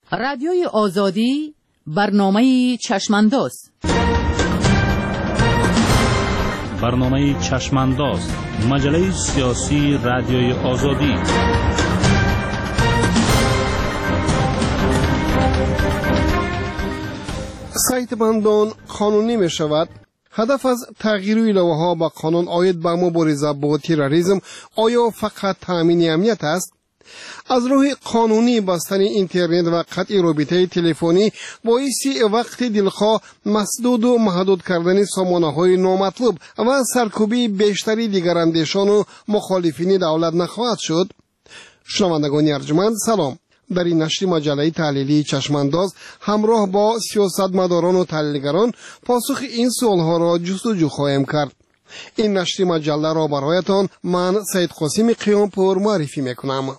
رادیوی آزادی برنامه چشمانداز. برنامه چشمانداز، مجله سیاسی رادیوی آزادی. سایت بندان قانونی می شود. هدف از تغییر ایله‌ها با قانون آید به مبارزه با تروریسم آیا فقط تامین امنیت است؟ از روی قانونی بستن اینترنت و قطع رابطه تلفنی باعث وقت دلخواه مسدود و محدود کردن سامانه‌های نامطلوب و سرکوبی بیشتری دیگر اندیشان و مخالفین دولت نخواهد شد. شنوندگان ارجمند سلام. در این نشر مجله تحلیلی چشمانداز همراه با سیاستمداران و تحلیلگران پاسخ این سوالها را جستجو خواهیم کرد. این نشر مجله را برایتان من سید قاسم قیامپور معرفی میکنم.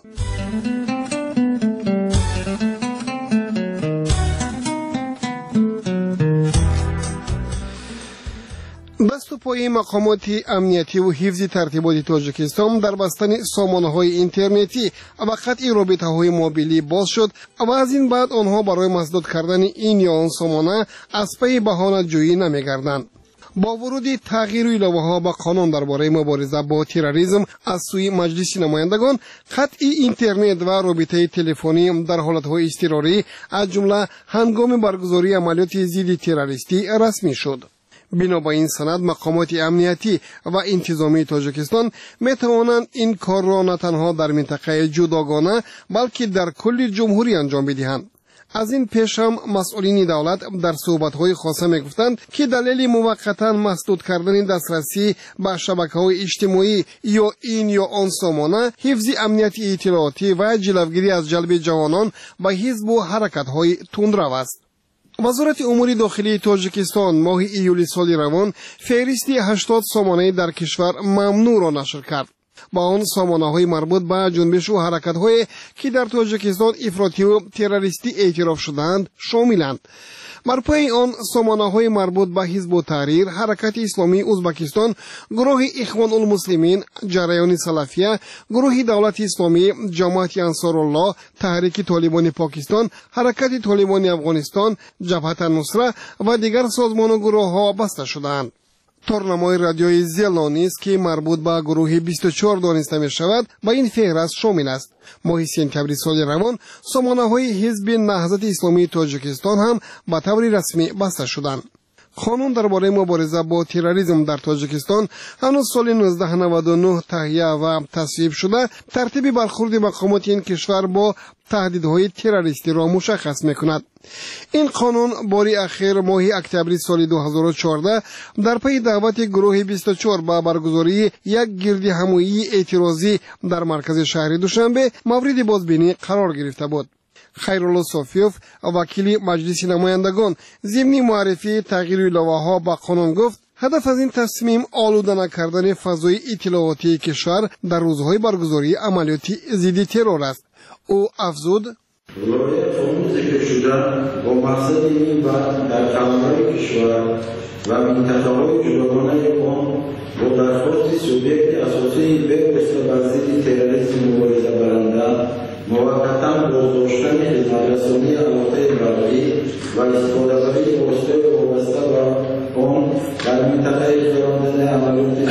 دست و پای مقامات امنیتی و حفظ ترتیبات تاجیکستان در بستن سامانه‌های اینترنتی و قطع رابطه‌های موبیلی باز شد و از این بعد آنها برای مسدود کردن این یا آن سامانه از پی بهانه‌جویی نمی‌گردند. با ورود تغییر ایله‌ها با قانون درباره مبارزه با تروریسم از سوی مجلس نمایندگان، قطع اینترنت و رابطه تلفنی در حالت‌های اضطراری از جمله هنگام برگزاری عملیات ضد تروریستی رسمی شد. بنا به این سند مقامات امنیتی و انتظامی تاجیکستان می توانند این کار را نه تنها در منطقه جداگانه بلکه در کل جمهوری انجام بدهند. از این پیش هم مسئولین دولت در صحبت‌های خاصه می‌گفتند که دلیل موقتا مسدود کردن دسترسی به شبکه‌های اجتماعی یا این یا آن سامانه حفظ امنیت اطلاعاتی و جلوگیری از جلب جوانان به حزب و حرکت‌های تندرو است. وزارت امور داخلی تاجیکستان ماه ایول سال روان فهرست 80 سامانه در کشور ممنوع را نشر کرد. با آن سامانه‌های مربوط به جنبش و حرکت‌های که در تاجیکستان افراطی و تروریستی اعتراف شدند شاملند. بر پای آن سامانه‌های مربوط به حزب التحریر، حرکت اسلامی ازبکستان، گروه اخوان المسلمین، جریان سلفیه، گروه دولت اسلامی، جماعت انصارالله، تحریک طالبان پاکستان، حرکت طالبان افغانستان، جبهت النصره و دیگر سازمان و گروه‌ها بسته شدند. تورنمای رادیوی زیلانی است که مربوط به گروه 24 دانسته می شود با این فهرست شامل است. ماه سپتامبر سال روان سامانه‌های حزب نهضت اسلامی تاجیکستان هم به طور رسمی بسته شدند. قانون درباره مبارزه با تروریسم در تاجیکستان هنوز سال 1999 تهیه و تصویب شده ترتیب برخورد مقامات این کشور با تهدیدهای تروریستی را مشخص می‌کند. این قانون باری اخیر ماه اکتبر سال 2014 در پی دعوت گروه 24 با برگزاری یک گردهمایی اعتراضی در مرکز شهر دوشنبه مورد بازبینی قرار گرفته بود. خیرالله صافیوف وکیل مجلس نمایندگان ضمن معرفی تغییر ایله‌ها با قانون گفت هدف از این تصمیم آلوده نکردن فضای اطلاعاتی کشور در روزهای برگزاری عملیات ضد ترور است. او افزود ولایت قانون ذکر شده با مقصد این در کانون‌های کشور و منطقه‌های جداگانه آن با درخواست سوبیکت اساسی به ضد تروریسم مبارزه برنده موقتا بازداشتن خدمترسانی علاقه مردمی و استفاده‌های واسطه وابسته به آن در منطقه انجام دادن عملیات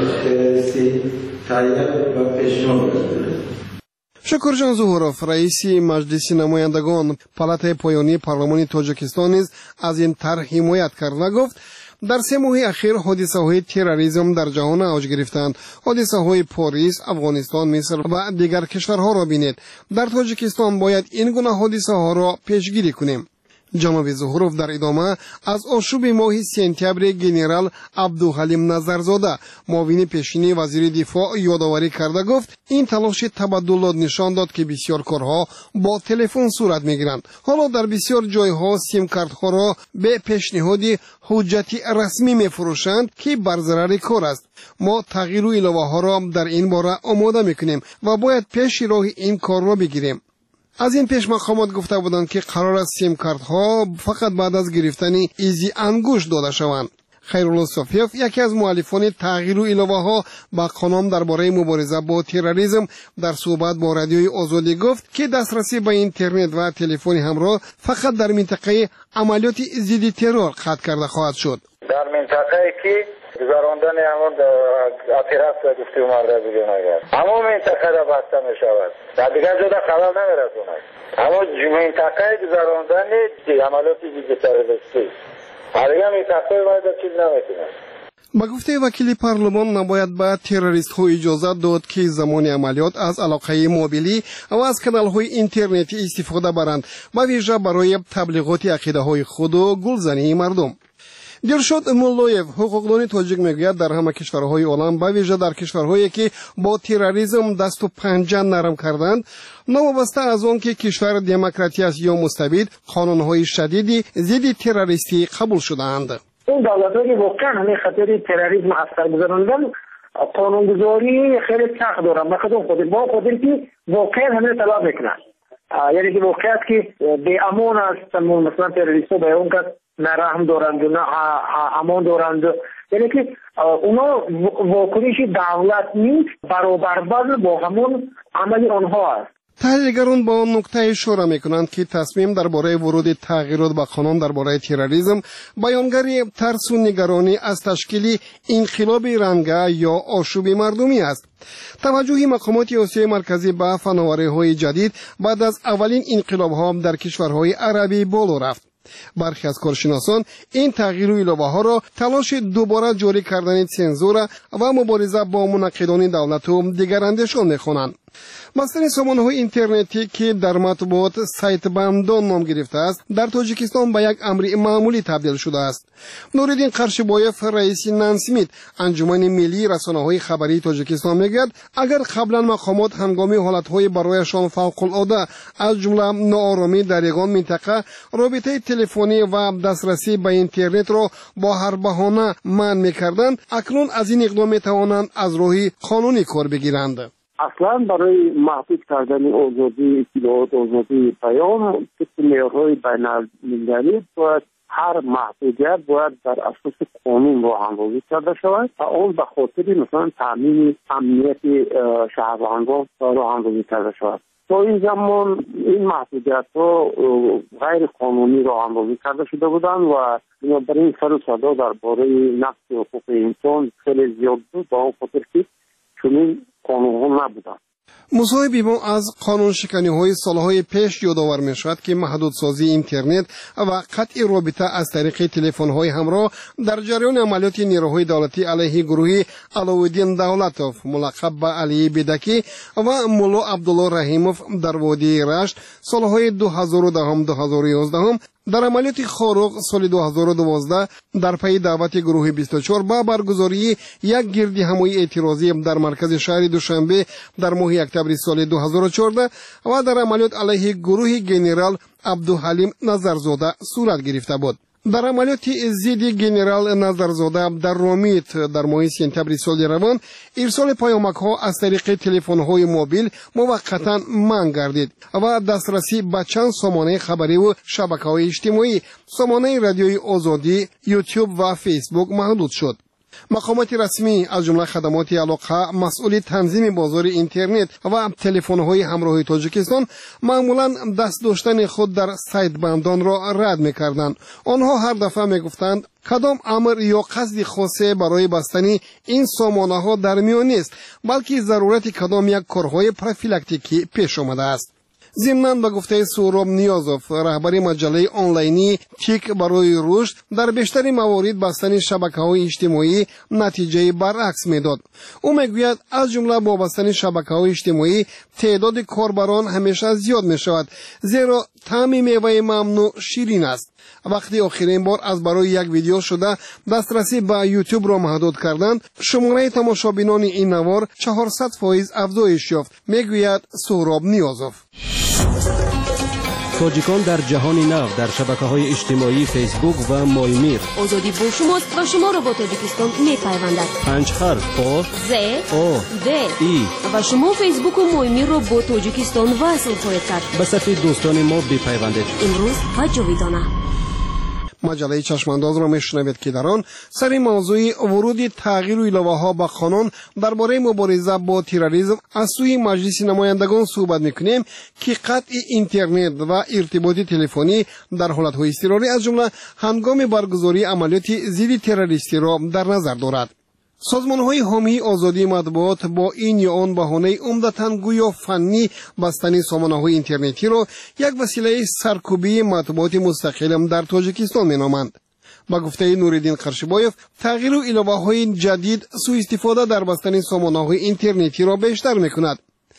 تروریستی تهیه و پیشنهاد کرده. شکرجان ظهورов رئیس مجلس نمایندگان پالاتای پایانی پارلمان تاجیکستان نیز از این طرح حمایت کرد و گفت در 3 ماه اخیر حادثه‌های تروریسم در جهان اوج گرفتند. حادثه‌های پاریس، افغانستان، مصر و دیگر کشورها را بینید. در تاجیکستان باید این گونه حادثه‌ها را پیشگیری کنیم. جناب ظهورов در ادامه از آشوب ماه سپتامبر گنرال عبدالحلیم نظرزاده معاون پیشین وزیر دفاع یادآوری کرده گفت این تلاش تبادلات نشان داد که بسیار کارها با تلفن صورت میگیرند. حالا در بسیار جایها سیم کارت‌ها را به پیشنهاد حجتی رسمی میفروشند که بر ضرر کار است. ما تغییر ایله‌ها را در این باره آماده میکنیم و باید پیش راه این کار را بگیریم. از این پیش مقامات گفته بودند که قرار است سیم کارت ها فقط بعد از گرفتن ایزی انگشت داده شوند. خیرالله صافیف یکی از مؤلفان تغییر و الهه‌ها با قانون درباره مبارزه با تروریسم در صحبت با رادیوی آزادی گفت که دسترسی به اینترنت و تلفن همراه فقط در منطقه عملیات ضد ترور قطع کرده خواهد شد. در منطقه‌ای که گذراندن همون اپرات گفته اومد از جنایت همون منطقه را بسته می شود. در دیگر جدا خبر نمی‌رساند. همون منطقه گذراندن عملیات ضد تروریستی دیگر منطقه باید چیز نمی‌کنه. با گفته وکیل پارلمان نباید به تروریست ها اجازه داد که زمان عملیات از علاقه موبیلی و از کانال های اینترنتی استفاده برند و ویژه برای تبلیغات عقیده های خود و گلزنی مردم. دلشاد مولویف حقوقدان تاجیک میگوید در همه کشورهای عالم به ویژه در کشورهایی که با تروریسم دست و پنجه نرم کردند نوابسته از آن که کشور دموکراتی است یا مستبد قانونهای شدیدی ضد تروریستی قبول شدهاند. این دولت‌های واقعا همه خطر تروریسم اثر گذراندن قانونگذاری خیلی سخت دارن بخاطر خود با خودی که واقعا همه طلب میکنن یعنی که واقعیت که به امان است مثلا تروریست‌ها به اون کس نه رحم دارند و نه امان دارند یعنی که اونا واکنش دولت نیست برابر با همون عملی آنها است. تحلیلگران با آن نکته اشاره میکنند که تصمیم درباره ورود تغییرات به قانون درباره تروریسم بیانگر ترس و نگرانی از تشکیل انقلاب رنگه یا آشوب مردمی است. توجه مقامات آسیای مرکزی به فناوری‌های جدید بعد از اولین انقلاب‌ها در کشورهای عربی بالا رفت. برخی از کارشناسان این تغییر و الهه‌ها را تلاش دوباره جاری کردن سانسور و مبارزه با منقدان دولت و دیگر اندیشان می‌خوانند. بستن سامانه‌های اینترنتی که در مطبوعات سایت بندان نام گرفته است در تاجیکستان به یک امر معمولی تبدیل شده است. نوردین قرشبایف رئیس نانسمیت انجمن ملی رسانه‌های خبری تاجیکستان میگوید اگر قبلا مقامات هنگامی حالت‌های برایشان فوق‌العاده از جمله ناآرامی در یگان منطقه رابطه تلفنی و دسترسی به اینترنت را با هر بهانه منع می‌کردند اکنون از این اقدام می‌توانند از راه قانونی کار بگیرند. اصلا برای محدود کردن آزادی اطلاعات آزادی بیان معیارهای بین‌المللی باید هر محدودیت باید در اساس قانون راه‌اندازی کرده شود و اون به خاطر مثلا تامین امنیت شهروندان راه‌اندازی کرده شود. تا این زمان این محدودیت ها غیر قانونی راه‌اندازی کرده شده بودند و بنابراین سر و صدا درباره نقض حقوق انسان خیلی زیاد بود با اون خاطر که چنین قانون‌ها نبودند. مصاحبی ما از قانون شکنی های سالهای پیش یادآور می شود که محدودسازی اینترنت و قطع رابطه از طریق تلفن های همراه در جریان عملیات نیروهای دولتی علیه گروه علاءالدین دولتوف ملقب به علی بدکی و مولا عبدالله رحیموف در وادی رشت سالهای 2010-2011 در عملیات خاروق سال 2012 در پی دعوت گروه 24 با برگزاری یک گردی همایی اعتراضی در مرکز شهر دوشنبه در ماه اکتبر سال 2014 و در عملیات علیه گروه گنرال عبدالحلیم نظرزاده صورت گرفته بود. در عملیات ضد گنرال نظرزاده در رامیت در ماه سپتامبر سال روان ارسال پیامک‌ها از طریق تلفن‌های موبیل موقتا منع گردید و دسترسی به چند سامانه خبری و شبکه‌های اجتماعی سامانه رادیوی آزادی، یوتیوب و فیسبوک محدود شد. مقامات رسمی از جمله خدمات علاقه مسئول تنظیم بازار اینترنت و تلفن‌های همراه تاجیکستان معمولاً دست داشتن خود در سایت بندان را رد می‌کردند. آنها هر دفعه می‌گفتند کدام امر یا قصد خاصه برای بستن این سامانه‌ها در میان نیست بلکه ضرورت کدام یک کارهای پروفیلاکتیکی پیش آمده است. ضمناً به گفته سهراب نیازوف رهبر مجله آنلاینی تیک برای رشد در بیشتر موارد بستن شبکه‌های اجتماعی نتیجه برعکس میداد. او میگوید از جمله با بستن شبکه‌های اجتماعی تعداد کاربران همیشه زیاد میشود زیرا طعم میوه ممنوع شیرین است. وقتی آخرین بار از برای یک ویدیو شده دسترسی به یوتیوب را محدود کردند شماره تماشابینان این نوار 400% افزایش یافت میگوید سهراب نیازوف. تاجیکان در جهان نو در شبکه‌های اجتماعی فیسبوک و مایمیر آزادی با شماست و شما را با تاجیکستان می‌پیوندد. 5 حرف آ ز او د ای و شما فیسبوک و مایمیر را با تاجیکستان وصل خواهید کرد. به صفحه دوستان ما بپیوندید. امروز و جاویدانه. مجله چشمانداز را میشنوید که در آن سر موضوع ورود تغییر و ایله‌ها به قانون درباره مبارزه با تروریسم از سوی مجلس نمایندگان صحبت میکنیم که قطع اینترنت و ارتباط تلفنی در حالت‌های اضطراری از جمله هنگام برگزاری عملیات ضد تروریستی را در نظر دارد. سازمان‌های حامی آزادی مطبوعات با این یا آن بهانه عمدتاً گویا فنی بستن سامانه‌های اینترنتی را یک وسیله سرکوبی مطبوعات مستقل در تاجیکستان می‌نامند. با گفته نوریدین قرشبایف، تغییر و ایله‌های جدید سوء استفاده در بستن سامانه‌های اینترنتی را بیشتر می‌کند.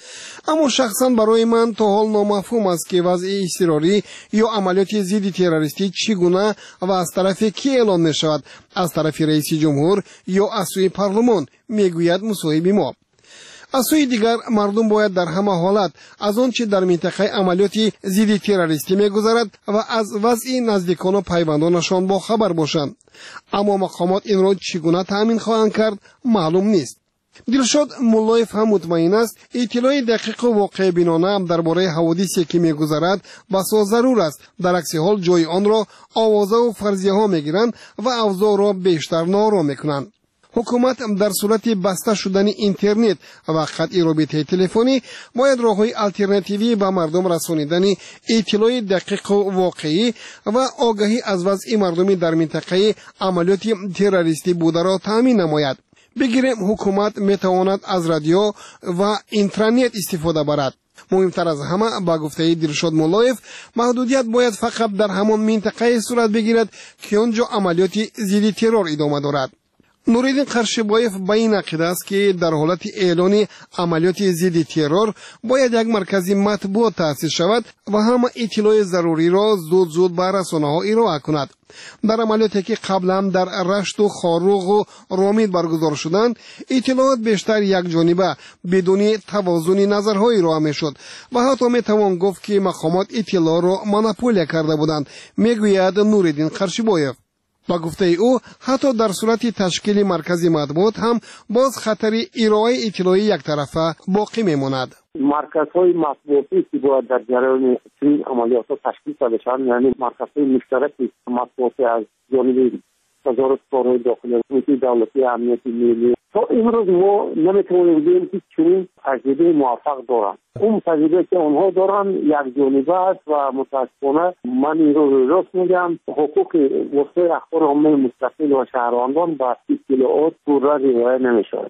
اما شخصا برای من تا حال نامفهوم است که وضع اضطراری یا عملیات ضد تروریستی چگونه و از طرف کی اعلان می شود، از طرف رئیس جمهور یا از سوی پارلمان، میگوید مصاحب ما. از سوی دیگر مردم باید در همه حالت از آنچه در منطقه عملیات ضد تروریستی میگذرد و از وضع نزدیکان و پیوندانشان با خبر باشند. اما مقامات این را چگونه تأمین خواهند کرد معلوم نیست. دلشاد مولایف هم مطمئن است اطلاع دقیق و واقع بینانه درباره حوادثی که میگذرد بسا ضرور است. در عکس حال جای آن را آوازه و فرضیه ها میگیرند و اوضاع را بیشتر ناروا میکنند. حکومت در صورت بسته شدن اینترنت و قطع رابطه تلفنی باید راه‌های آلترناتیوی به مردم رسانیدن اطلاع دقیق و واقعی و آگاهی از وضع مردمی در منطقه عملیات تروریستی بوده را تامین نماید. بگیریم حکومت میتواند از رادیو و اینترنت استفاده برد. مهمتر از همه با گفته دلشاد مولایف، محدودیت باید فقط در همان منطقه صورت بگیرد که آنجا عملیات ضد ترور ادامه دارد. نوریدین قرشبایف به این عقیده است که در حالت اعلان عملیات ضد ترور باید یک مرکز مطبوعات تأسیس شود و همه اطلاع ضروری را زود به رسانه‌ها ارائه کند. در عملیاتی که قبلا در رشت و خاروغ و رامید برگزار شدند، اطلاعات بیشتر یک جانبه بدون توازن نظرهای ارائه میشد و حتی میتوان گفت که مقامات اطلاع را مونوپول کرده بودند، میگوید نوریدین قرشبایف. با گفته او حتی در صورت تشکیل مرکز مطبوعات هم باز خطر ارائه اطلاعی یک طرفه باقی میماند. مرکزهای مطبوعاتی که باید در جریان این عملیات تشکیل شده شوند، یعنی مرکزهای مشترک مطبوعاتی از جانب وزارت کارهای داخلی، کمیته دولتی امنیت ملی، تا امروز ما نمیتونیم بگیم که چنین تجربه موفق دارند. اون تجربه که آنها دارند یک جانبه است و متاسفانه من این رو راست میگم، حقوق وسایل اخبار عامه مستقل و شهروندان با اطلاعات پورا رعایت نمیشه.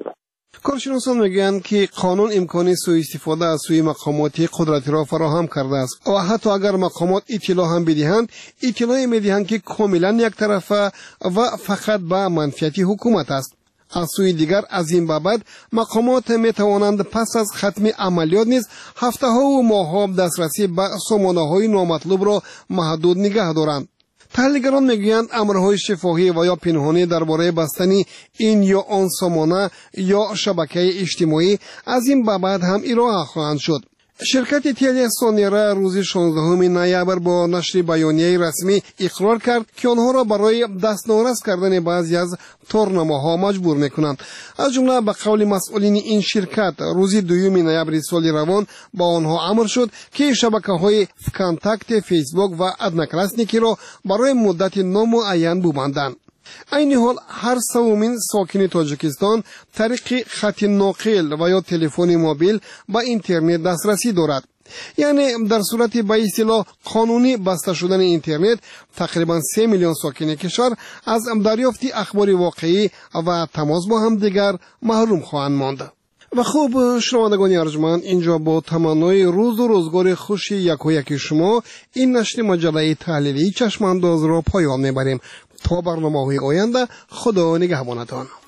کارشناسان میگویند که قانون امکان سوء استفاده از سوی مقامات قدرتی را فراهم کرده است و حتی اگر مقامات اطلاع هم بدهند، اطلاع میدهند که کاملا یک طرفه و فقط به منفعت حکومت است. از سوی دیگر از این بابت مقامات میتوانند پس از ختم عملیات نیز هفته‌ها و ماه‌ها دسترسی به سامانه‌های نامطلوب را محدود نگه دارند. تحلیلگران میگویند امرهای شفاهی و یا پنهانی درباره بستن این یا آن سامانه یا شبکه اجتماعی از این بابت هم ارائه خواهند شد. شرکت تیلی سونیرا روز 16 نوامبر با نشر بیانیه رسمی اقرار کرد که آنها را برای دستنوارس کردن بعضی از تورنماها مجبور میکنند. از جمله به قول مسئولین این شرکت روز 2 نوامبر سال روان با آنها امر شد که شبکه‌های کانتاکت، فیسبوک و ادناکلاسنیکی را برای مدت نامعین ببندند. این حال هر سومین ساکن تاجیکستان طریق خط ناقل و یا تلفن موبیل با اینترنت دسترسی دارد. یعنی در صورت به اصطلاح قانونی بسته شدن اینترنت، تقریبا 3 میلیون ساکن کشور از دریافت اخبار واقعی و تماس با هم دیگر محروم خواهند ماند. و خوب شنوندگان ارجمند، اینجا با تمنای روز و روزگار خوش یک شما این نشر مجله تحلیلی چشمانداز را پایان میبریم. تا برنامه‌های آینده، خدا نگهبانتان.